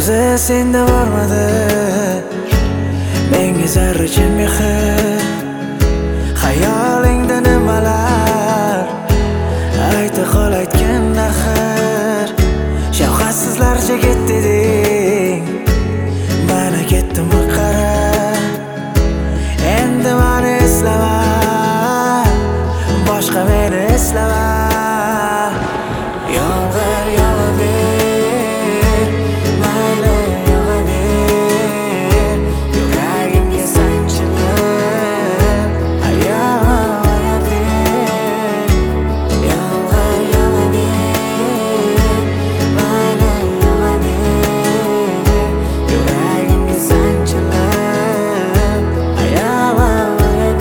ko'zi senda bormadi menga zarracha mehr xayolingda nimalar ayta qol aytgan axir shafqatsizlarcha ket deding mana ketdim qara endi meni eslama boshqa meni eslama yomg'ir yog'aver mayli yog'aver yuragimga sanchilib ayolaver yomg'ir yog'aver mayli yog'aver yuragimga sanchilib ayolaver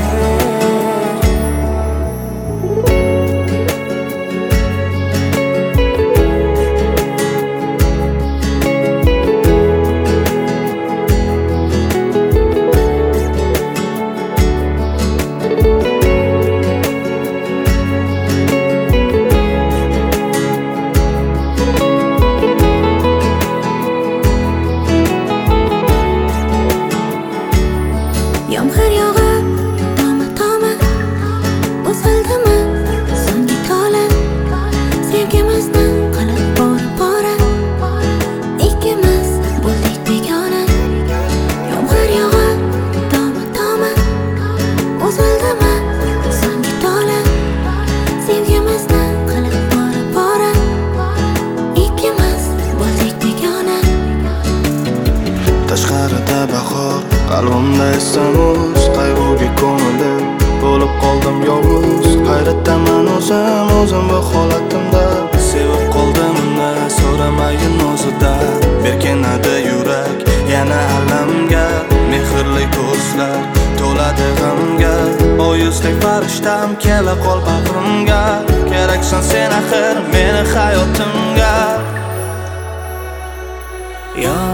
Yomg'ir yog'ib, toma bosildimi so'nggi tola sevgimizni qilib bora ikkimiz bo'ldik begona. Yomg'ir yog'ib, toma bosildimi so'nggi tola sevgimizni qilib bora ikkimiz bo'ldik begona. Tashqarida bahor, qalbimda esa muz, qayg'uga ko'milib bo'lib qoldim yolg'iz. Hayratdaman o'zim bu holatimda, sevib qoldimni so'ramayin o'zidan. Berkinadi yurak yana alamga, mehrli ko'zlar to'ladi g'amga. Oyuzdek farishtam kela qol bag'rimga, keraksan sen axir meni hayotimga.